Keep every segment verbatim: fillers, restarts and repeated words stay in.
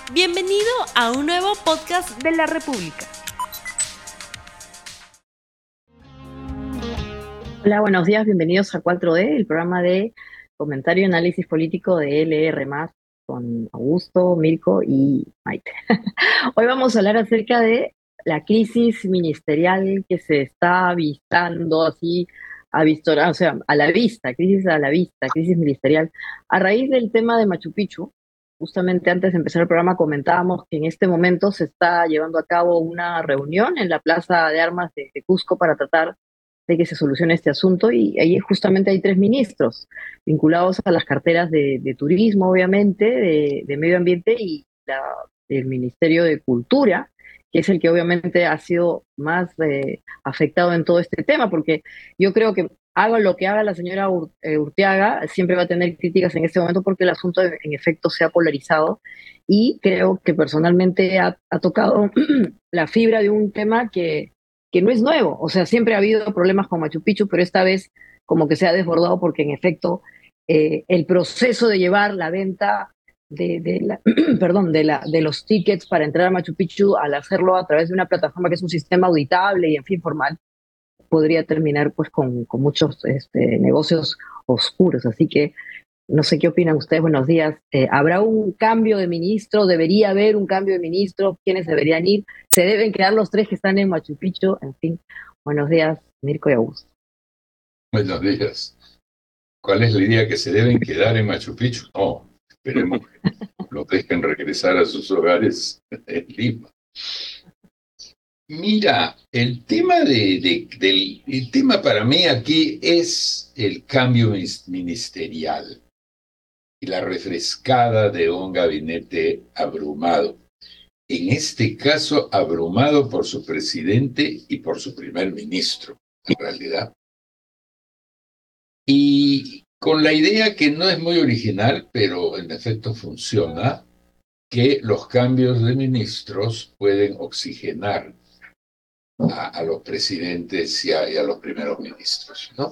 Bienvenido a un nuevo podcast de la República. Hola, buenos días, bienvenidos a cuatro D, el programa de comentario y análisis político de L R más, con Augusto, Mirko y Maite. Hoy vamos a hablar acerca de la crisis ministerial que se está avistando así, avistora, o sea, a la vista, crisis a la vista, crisis ministerial, a raíz del tema de Machu Picchu. Justamente antes de empezar el programa comentábamos que en este momento se está llevando a cabo una reunión en la Plaza de Armas de, de Cusco para tratar de que se solucione este asunto, y ahí justamente hay tres ministros vinculados a las carteras de, de turismo, obviamente, de, de medio ambiente y la, del Ministerio de Cultura, que es el que obviamente ha sido más eh, afectado en todo este tema, porque yo creo que haga lo que haga la señora Ur, eh, Urteaga, siempre va a tener críticas en este momento porque el asunto en efecto se ha polarizado, y creo que personalmente ha, ha tocado la fibra de un tema que que no es nuevo. O sea, siempre ha habido problemas con Machu Picchu, pero esta vez como que se ha desbordado porque en efecto eh, el proceso de llevar la venta de, de la, perdón, de, la, de los tickets para entrar a Machu Picchu, al hacerlo a través de una plataforma que es un sistema auditable y en fin formal, podría terminar pues con, con muchos este, negocios oscuros. Así que no sé qué opinan ustedes, buenos días. Eh, ¿Habrá un cambio de ministro? ¿Debería haber un cambio de ministro? ¿Quiénes deberían ir? ¿Se deben quedar los tres que están en Machu Picchu? En fin, buenos días, Mirko y Augusto. Buenos días. ¿Cuál es la idea? ¿Que se deben quedar en Machu Picchu? No, esperemos que los dejen regresar a sus hogares en Lima. Mira, el tema, de, de, del, el tema para mí aquí es el cambio ministerial y la refrescada de un gabinete abrumado. En este caso, abrumado por su presidente y por su primer ministro, en realidad. Y con la idea que no es muy original, pero en efecto funciona, que los cambios de ministros pueden oxigenar a, a los presidentes y a, y a los primeros ministros, ¿no?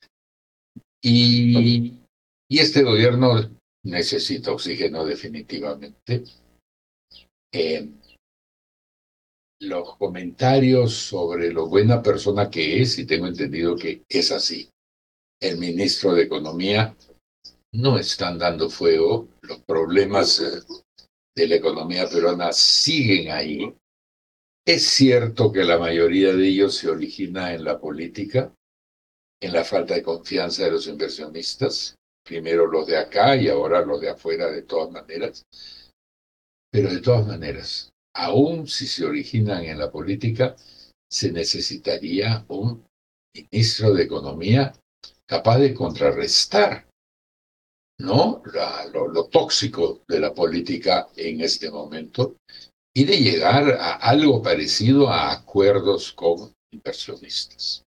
Y, y este gobierno necesita oxígeno definitivamente. Eh, los comentarios sobre lo buena persona que es, y tengo entendido que es así, el ministro de Economía, no están dando fuego. Los problemas eh, de la economía peruana siguen ahí. Es cierto que la mayoría de ellos se origina en la política, en la falta de confianza de los inversionistas, primero los de acá y ahora los de afuera, de todas maneras. Pero de todas maneras, aun si se originan en la política, se necesitaría un ministro de Economía capaz de contrarrestar, ¿no? La, lo, lo tóxico de la política en este momento, y de llegar a algo parecido a acuerdos con inversionistas.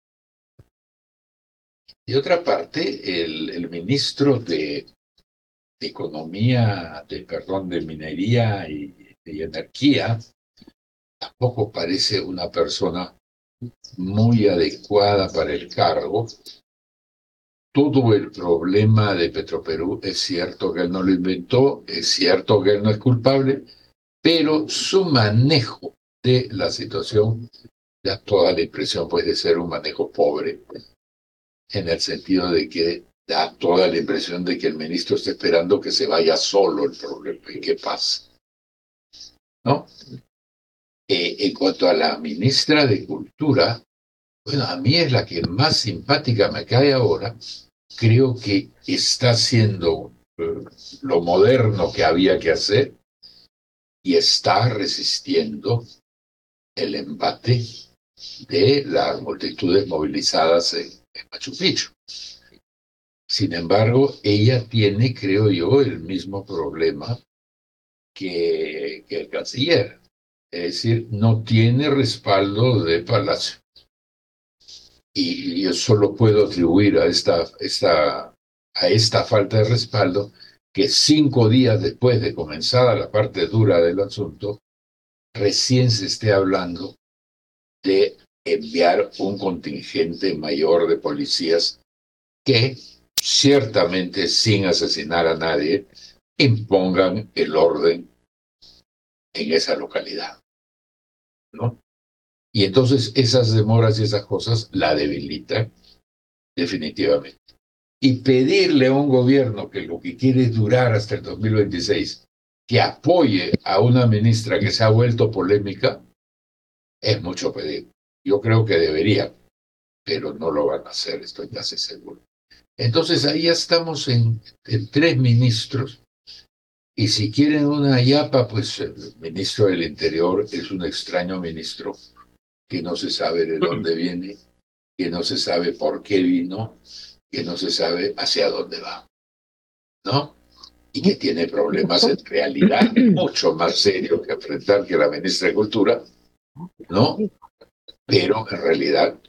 De otra parte, el, el ministro de, de Economía, de, perdón, de Minería y, y Energía, tampoco parece una persona muy adecuada para el cargo. Todo el problema de Petroperú, es cierto que él no lo inventó, es cierto que él no es culpable, pero su manejo de la situación da toda la impresión pues, de ser un manejo pobre, en el sentido de que da toda la impresión de que el ministro está esperando que se vaya solo el problema y que pase, ¿no? Eh, en cuanto a la ministra de Cultura, bueno, a mí es la que más simpática me cae ahora. Creo que está haciendo eh, lo moderno que había que hacer y está resistiendo el embate de las multitudes movilizadas en, en Machu Picchu. Sin embargo, ella tiene, creo yo, el mismo problema que, que el canciller. Es decir, no tiene respaldo de Palacio. Y yo solo puedo atribuir a esta, esta, a esta falta de respaldo que cinco días después de comenzada la parte dura del asunto, recién se esté hablando de enviar un contingente mayor de policías que, ciertamente sin asesinar a nadie, impongan el orden en esa localidad, ¿no? Y entonces esas demoras y esas cosas la debilitan definitivamente. Y pedirle a un gobierno que lo que quiere es durar hasta el dos mil veintiséis, que apoye a una ministra que se ha vuelto polémica, es mucho pedir. Yo creo que debería, pero no lo van a hacer, estoy casi seguro. Entonces ahí ya estamos en, en tres ministros, y si quieren una yapa, pues el ministro del Interior es un extraño ministro que no se sabe de dónde viene, que no se sabe por qué vino, que no se sabe hacia dónde va, ¿no? Y que tiene problemas en realidad mucho más serios que enfrentar que la ministra de Cultura, ¿no? Pero en realidad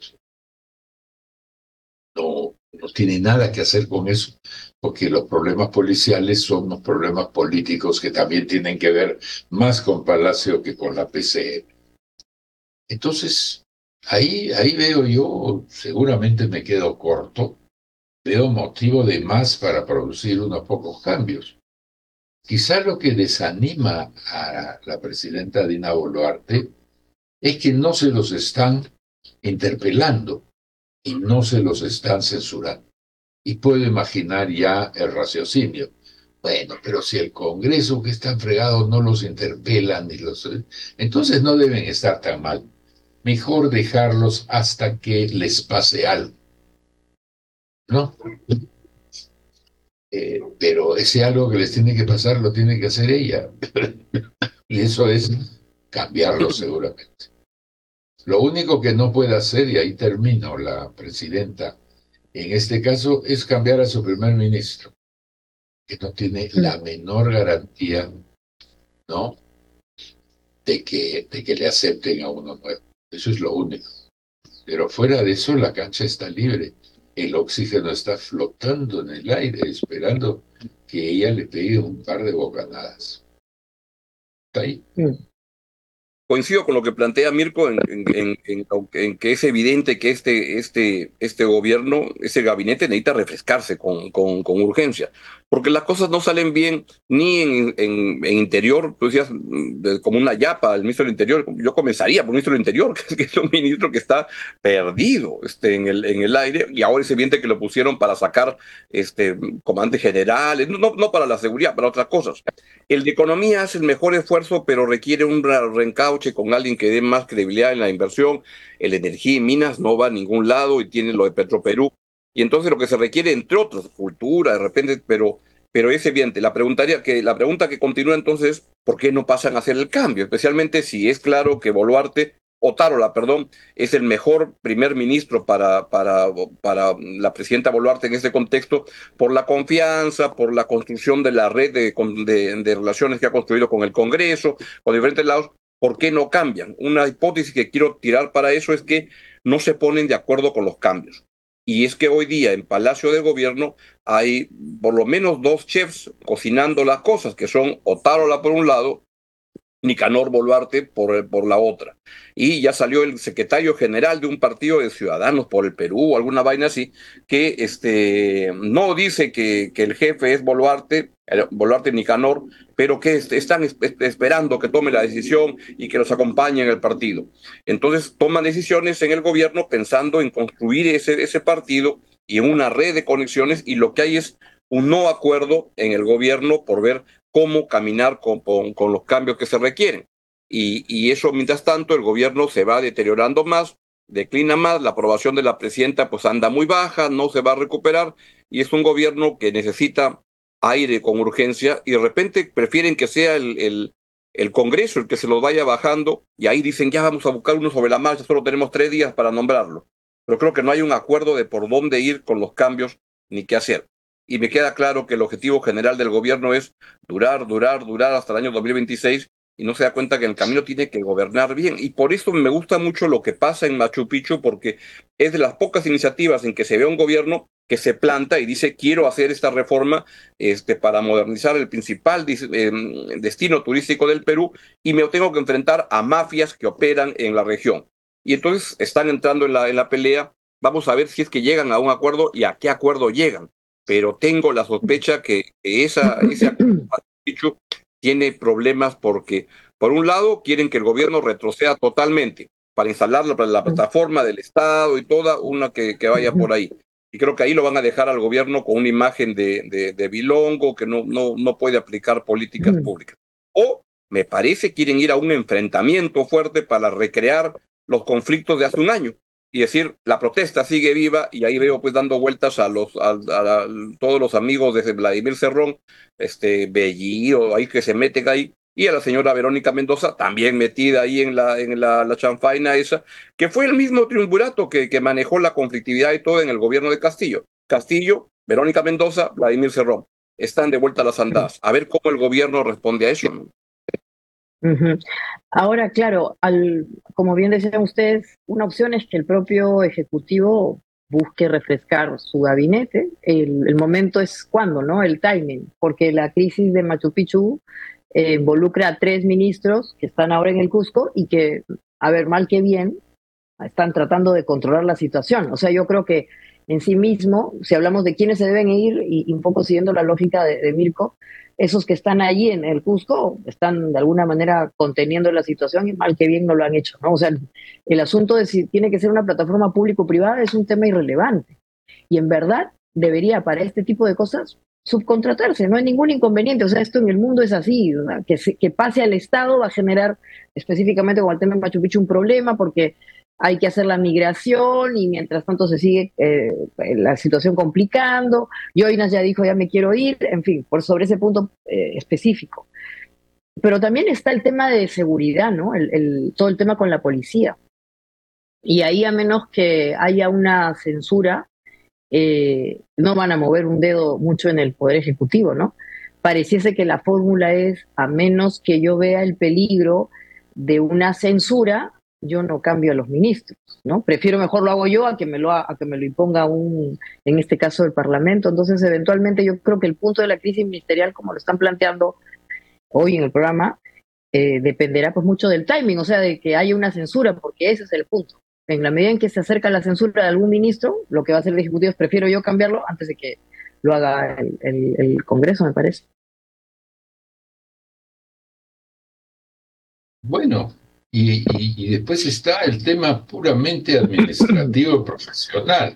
no, no tiene nada que hacer con eso, porque los problemas policiales son los problemas políticos que también tienen que ver más con Palacio que con la P C M. Entonces, ahí, ahí veo yo, seguramente me quedo corto, veo motivo de más para producir unos pocos cambios. Quizá lo que desanima a la presidenta Dina Boluarte es que no se los están interpelando y no se los están censurando. Y puedo imaginar ya el raciocinio. Bueno, pero si el Congreso, que están fregados, no los interpelan ni los... entonces no deben estar tan mal. Mejor dejarlos hasta que les pase algo, ¿no? Eh, pero ese algo que les tiene que pasar lo tiene que hacer ella. Y eso es cambiarlo seguramente. Lo único que no puede hacer, y ahí termino, la presidenta, en este caso, es cambiar a su primer ministro, que no tiene la menor garantía, ¿no?, de que, de que le acepten a uno nuevo. Eso es lo único. Pero fuera de eso, la cancha está libre. El oxígeno está flotando en el aire, esperando que ella le pegue un par de bocanadas. ¿Está ahí? Coincido con lo que plantea Mirko en, en, en, en, en que es evidente que este, este, este gobierno, este gabinete necesita refrescarse con, con, con urgencia, porque las cosas no salen bien ni en, en, en Interior. Tú decías como una yapa al ministro del Interior. Yo comenzaría por el ministro del Interior, que es un ministro que está perdido este, en, el, en el aire, y ahora es evidente que lo pusieron para sacar este, comandantes generales, no, no para la seguridad, para otras cosas. El de Economía hace el mejor esfuerzo, pero requiere un reencauche con alguien que dé más credibilidad en la inversión. El de Energía y Minas no va a ningún lado y tiene lo de Petroperú. Y entonces lo que se requiere, entre otros, cultura, de repente, pero, pero es evidente. La, que, la pregunta que continúa entonces es, ¿por qué no pasan a hacer el cambio? Especialmente si es claro que Boluarte, Otárola, perdón, es el mejor primer ministro para, para, para la presidenta Boluarte en este contexto, por la confianza, por la construcción de la red de, de, de relaciones que ha construido con el Congreso, con diferentes lados. ¿Por qué no cambian? Una hipótesis que quiero tirar para eso es que no se ponen de acuerdo con los cambios. Y es que hoy día en Palacio de Gobierno hay por lo menos dos chefs cocinando las cosas, que son Otárola por un lado, Nicanor Boluarte por, por la otra. Y ya salió el secretario general de un partido de Ciudadanos por el Perú o alguna vaina así, que este, no dice que, que el jefe es Boluarte, Boluarte Nicanor, pero que est están es esperando que tome la decisión y que los acompañe en el partido. Entonces toman decisiones en el gobierno pensando en construir ese, ese partido y en una red de conexiones, y lo que hay es un no acuerdo en el gobierno por ver cómo caminar con, con, con los cambios que se requieren. Y, y eso, mientras tanto, el gobierno se va deteriorando más, declina más, la aprobación de la presidenta pues anda muy baja, no se va a recuperar, y es un gobierno que necesita aire con urgencia, y de repente prefieren que sea el, el, el Congreso el que se lo vaya bajando, y ahí dicen, ya vamos a buscar uno sobre la marcha, solo tenemos tres días para nombrarlo. Pero creo que no hay un acuerdo de por dónde ir con los cambios ni qué hacer. Y me queda claro que el objetivo general del gobierno es durar, durar, durar hasta el año dos mil veintiséis, y no se da cuenta que en el camino tiene que gobernar bien. Y por eso me gusta mucho lo que pasa en Machu Picchu, porque es de las pocas iniciativas en que se ve un gobierno que se planta y dice, quiero hacer esta reforma este, para modernizar el principal eh, destino turístico del Perú, y me tengo que enfrentar a mafias que operan en la región. Y entonces están entrando en la, en la pelea. Vamos a ver si es que llegan a un acuerdo y a qué acuerdo llegan. Pero tengo la sospecha que esa, ese acuerdo tiene problemas porque Por un lado, quieren que el gobierno retroceda totalmente para instalar la, la plataforma del Estado y toda una que, que vaya por ahí. Y creo que ahí lo van a dejar al gobierno con una imagen de, de, de bilongo que no, no, no puede aplicar políticas públicas. O, me parece, quieren ir a un enfrentamiento fuerte para recrear los conflictos de hace un año y decir, la protesta sigue viva, y ahí veo pues dando vueltas a los a, a, a todos los amigos de Vladimir Cerrón, este Bellido, ahí que se meten ahí, y a la señora Verónica Mendoza, también metida ahí en la, en la, la chanfaina esa, que fue el mismo triunvirato que, que manejó la conflictividad y todo en el gobierno de Castillo. Castillo, Verónica Mendoza, Vladimir Cerrón. Están de vuelta a las andadas. A ver cómo el gobierno responde a eso, ¿no? Uh-huh. Ahora, claro, al, como bien decían ustedes, una opción es que el propio Ejecutivo busque refrescar su gabinete. El, el momento es cuándo, ¿no? El timing, porque la crisis de Machu Picchu eh, involucra a tres ministros que están ahora en el Cusco y que, a ver, mal que bien, están tratando de controlar la situación. O sea, yo creo que en sí mismo, si hablamos de quiénes se deben ir, y, y un poco siguiendo la lógica de, de Mirko, esos que están allí en el Cusco están de alguna manera conteniendo la situación y mal que bien no lo han hecho, ¿no? O sea, el, el asunto de si tiene que ser una plataforma público-privada es un tema irrelevante. Y en verdad debería, para este tipo de cosas, subcontratarse, no hay ningún inconveniente. O sea, esto en el mundo es así, ¿verdad? Que, se, que pase al Estado va a generar específicamente con el tema de Machu Picchu un problema porque hay que hacer la migración y mientras tanto se sigue eh, la situación complicando. Yoinas ya dijo, ya me quiero ir, en fin, por sobre ese punto eh, específico. Pero también está el tema de seguridad, ¿no? El, el, todo el tema con la policía. Y ahí, a menos que haya una censura, eh, no van a mover un dedo mucho en el Poder Ejecutivo, ¿no? Pareciese que la fórmula es, a menos que yo vea el peligro de una censura, yo no cambio a los ministros, ¿no? Prefiero mejor lo hago yo a que me lo, a que me lo imponga un, en este caso, el Parlamento. Entonces, eventualmente, yo creo que el punto de la crisis ministerial, como lo están planteando hoy en el programa, eh, dependerá pues mucho del timing, o sea, de que haya una censura, porque ese es el punto. En la medida en que se acerca la censura de algún ministro, lo que va a hacer el Ejecutivo es prefiero yo cambiarlo antes de que lo haga el, el, el Congreso, me parece. Bueno, y, y, y después está el tema puramente administrativo y profesional.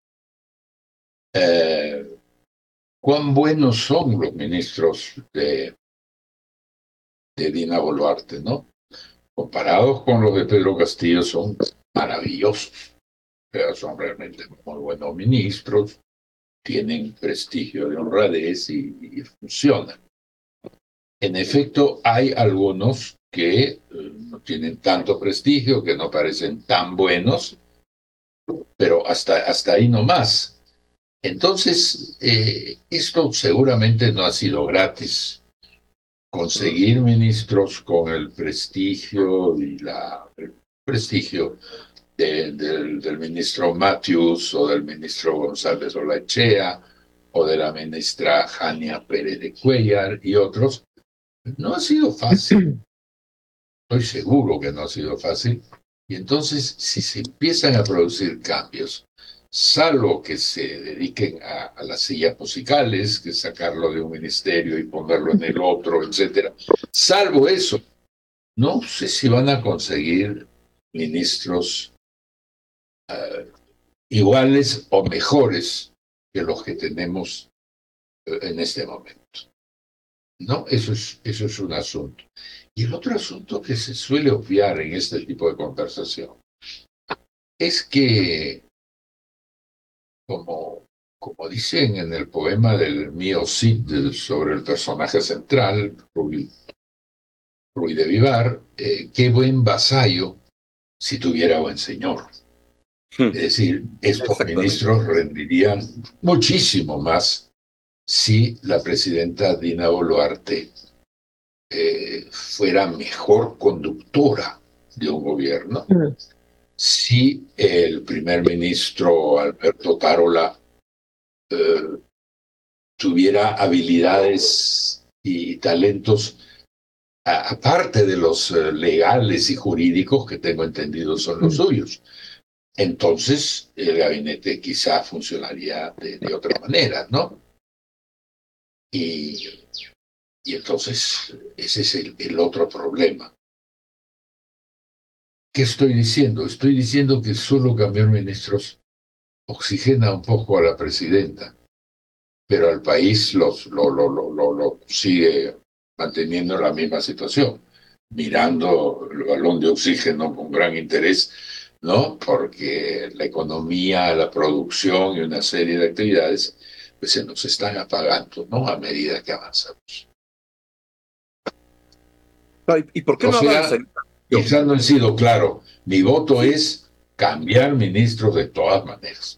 Eh, ¿Cuán buenos son los ministros de, de Dina Boluarte, no? Comparados con los de Pedro Castillo, son maravillosos. Pero son realmente muy buenos ministros, tienen prestigio de honradez y, y funcionan. En efecto, hay algunos que eh, no tienen tanto prestigio, que no parecen tan buenos, pero hasta, hasta ahí no más. Entonces, eh, esto seguramente no ha sido gratis. Conseguir ministros con el prestigio y la, el prestigio de, de, del ministro Matthews o del ministro González Olaechea o de la ministra Jania Pérez de Cuellar y otros, no ha sido fácil. Estoy seguro que no ha sido fácil. Y entonces, si se empiezan a producir cambios, salvo que se dediquen a, a las sillas musicales, que sacarlo de un ministerio y ponerlo en el otro, etcétera, salvo eso, no sé si van a conseguir ministros uh, iguales o mejores que los que tenemos uh, en este momento. ¿No? Eso es, eso es un asunto. Y el otro asunto que se suele obviar en este tipo de conversación es que, como, como dicen en el poema del mío Cid sobre el personaje central, Ruy, Ruy de Vivar, eh, qué buen vasallo si tuviera buen señor. Es decir, estos ministros rendirían muchísimo más si la presidenta Dina Boluarte eh, fuera mejor conductora de un gobierno, mm. si el primer ministro Alberto Tarola eh, tuviera habilidades y talentos a, aparte de los eh, legales y jurídicos que tengo entendido son los mm. suyos. Entonces el gabinete quizá funcionaría de, de otra manera, ¿no? Y Y entonces ese es el, el otro problema. ¿Qué estoy diciendo? Estoy diciendo que solo cambiar ministros oxigena un poco a la presidenta, pero al país los, lo, lo, lo, lo, lo sigue manteniendo en la misma situación, mirando el balón de oxígeno con gran interés, ¿no? Porque la economía, la producción y una serie de actividades pues se nos están apagando, ¿no? A medida que avanzamos. ¿Y por qué no o sea, avanza? Quizás no he sido claro. Mi voto es cambiar ministros de todas maneras.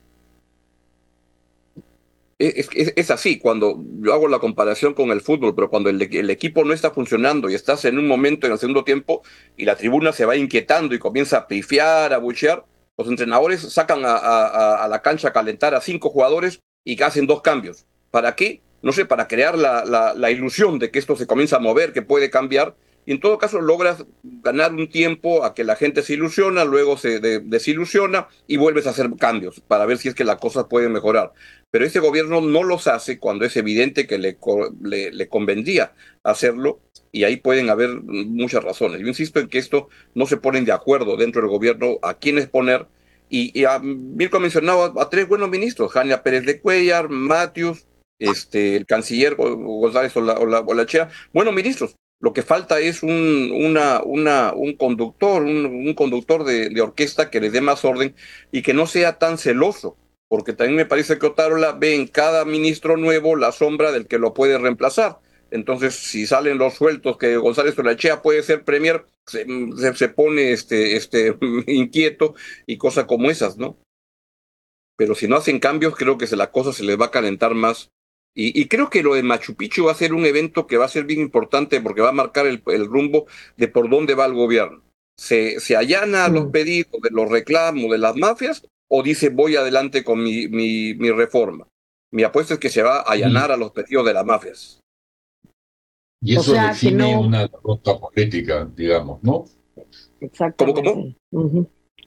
Es, es, es así, cuando yo hago la comparación con el fútbol, pero cuando el, el equipo no está funcionando y estás en un momento en el segundo tiempo y la tribuna se va inquietando y comienza a pifiar, a buchear, los entrenadores sacan a, a, a la cancha a calentar a cinco jugadores y que hacen dos cambios. ¿Para qué? No sé, para crear la, la, la ilusión de que esto se comienza a mover, que puede cambiar, y en todo caso logras ganar un tiempo a que la gente se ilusiona, luego se de, desilusiona y vuelves a hacer cambios para ver si es que las cosas pueden mejorar. Pero ese gobierno no los hace cuando es evidente que le, le, le convendría hacerlo, y ahí pueden haber muchas razones. Yo insisto en que esto no se ponen de acuerdo dentro del gobierno a quiénes poner, y, y a, Mirko ha mencionado a, a tres buenos ministros, Jania Pérez de Cuellar, Matthews, este, el canciller González Olachea, buenos ministros. Lo que falta es un, una, una, un conductor, un, un conductor de, de orquesta que les dé más orden y que no sea tan celoso, porque también me parece que Otárola ve en cada ministro nuevo la sombra del que lo puede reemplazar. Entonces, si salen los sueltos que González Olachea puede ser premier, se, se, se pone este, este, inquieto y cosas como esas, ¿no? Pero si no hacen cambios, creo que se, la cosa se les va a calentar más. Y, y creo que lo de Machu Picchu va a ser un evento que va a ser bien importante porque va a marcar el, el rumbo de por dónde va el gobierno. ¿Se, se allana a los pedidos de los reclamos de las mafias o dice voy adelante con mi, mi, mi reforma? Mi apuesta es que se va a allanar a los pedidos de las mafias. Y eso o sea, define no... una derrota política, digamos, ¿no? Exactamente. ¿Cómo, cómo? Uh-huh.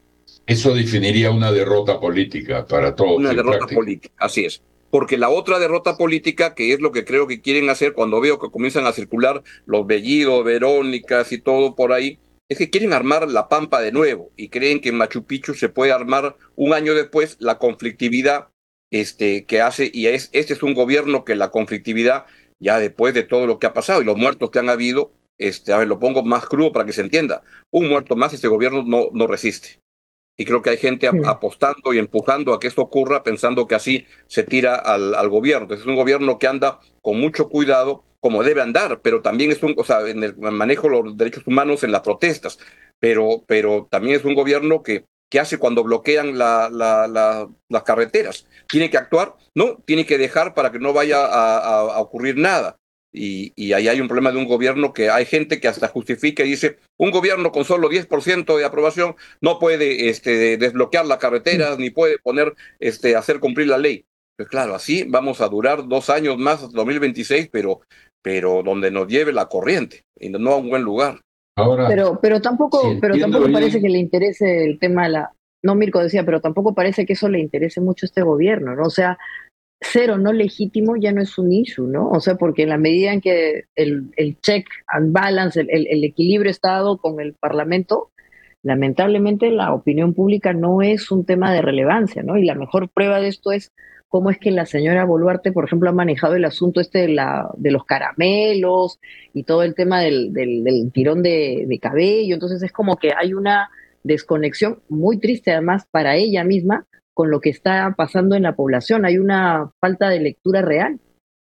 Eso definiría una derrota política para todos. Una derrota práctica. política, así es. Porque la otra derrota política, que es lo que creo que quieren hacer cuando veo que comienzan a circular los Bellido, Verónicas y todo por ahí, es que quieren armar la pampa de nuevo y creen que en Machu Picchu se puede armar un año después la conflictividad este, que hace, y es, este es un gobierno que la conflictividad, ya después de todo lo que ha pasado y los muertos que han habido, este, a ver, lo pongo más crudo para que se entienda, un muerto más este gobierno no, no resiste. Y creo que hay gente sí. apostando y empujando a que esto ocurra, pensando que así se tira al, al gobierno. Es un gobierno que anda con mucho cuidado, como debe andar, pero también es un, o sea, en el manejo de los derechos humanos en las protestas, pero, pero también es un gobierno que, que hace cuando bloquean la, la, la, las carreteras. Tiene que actuar, no, tiene que dejar para que no vaya a, a, a ocurrir nada. Y, y ahí hay un problema de un gobierno que hay gente que hasta justifica y dice, un gobierno con solo diez por ciento de aprobación no puede este, desbloquear las carreteras, ni puede poner, este, hacer cumplir la ley. Pues claro, así vamos a durar dos años más, hasta dos mil veintiséis, pero, pero donde nos lleve la corriente, y no a un buen lugar. Ahora, pero, pero tampoco, si pero tampoco parece que le interese el tema de la... No, Mirko decía, pero tampoco parece que eso le interese mucho a este gobierno, ¿no? O sea, cero no legítimo ya no es un issue, ¿no? O sea, porque en la medida en que el, el check and balance, el, el, el equilibrio está dado con el Parlamento, lamentablemente la opinión pública no es un tema de relevancia, ¿no? Y la mejor prueba de esto es cómo es que la señora Boluarte, por ejemplo, ha manejado el asunto este de, la, de los caramelos y todo el tema del, del, del tirón de, de cabello. Entonces es como que hay una desconexión muy triste además para ella misma con lo que está pasando en la población. Hay una falta de lectura real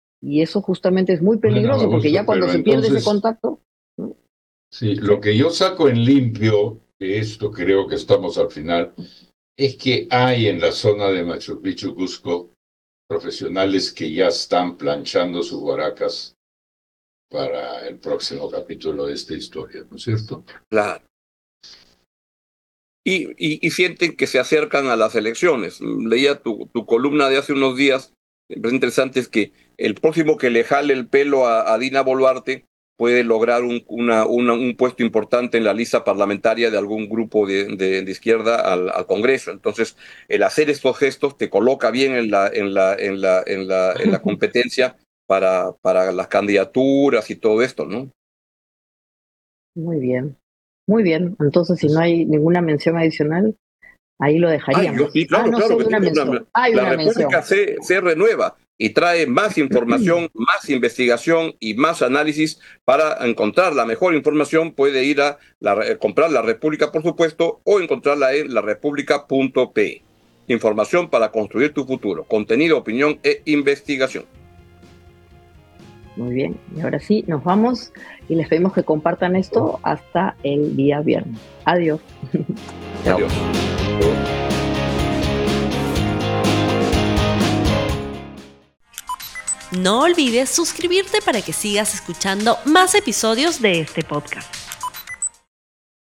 y eso justamente es muy peligroso, bueno, porque ya cuando se entonces, pierde ese contacto... ¿no? Sí, lo que yo saco en limpio de esto, creo que estamos al final, es que hay en la zona de Machu Picchu, Cusco, profesionales que ya están planchando sus baracas para el próximo capítulo de esta historia, ¿no es cierto? Claro. Y, y, y sienten que se acercan a las elecciones. Leía tu, tu columna de hace unos días, lo interesante es que el próximo que le jale el pelo a, a Dina Boluarte puede lograr un, una, una, un puesto importante en la lista parlamentaria de algún grupo de, de, de izquierda al, al Congreso. Entonces, el hacer estos gestos te coloca bien en la, en la, en la, en la, en la competencia para, para las candidaturas y todo esto, ¿no? Muy bien, muy bien. Entonces, si no hay ninguna mención adicional, ahí lo dejaríamos. Ah, yo sí, claro, ah, no, claro sí, que una sí. mención. Una- Hay la una República mención. se, se renueva y trae más información, más investigación y más análisis. Para encontrar la mejor información puede ir a la, eh, comprar La República, por supuesto, o encontrarla en la república punto pe. Información para construir tu futuro. Contenido, opinión e investigación. Muy bien. Y ahora sí, nos vamos y les pedimos que compartan esto hasta el día viernes. Adiós. Chao. Adiós. No olvides suscribirte para que sigas escuchando más episodios de este podcast.